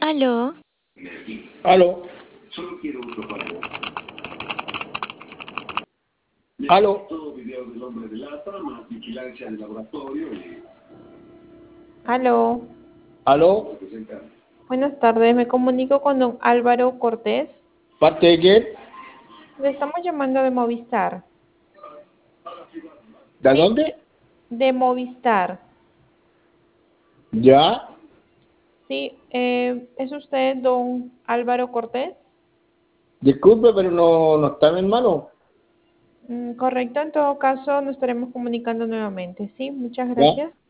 Aló, Aló, aló, Aló, aló, buenas tardes, me comunico con don Álvaro Cortés. ¿parte de quién? Le estamos llamando de Movistar. ¿De Sí, dónde? de Movistar. Ya, Sí, ¿es usted don Álvaro Cortés? disculpe, pero no está mi hermano. Correcto, en todo caso nos estaremos comunicando nuevamente. Sí, muchas Ya. gracias.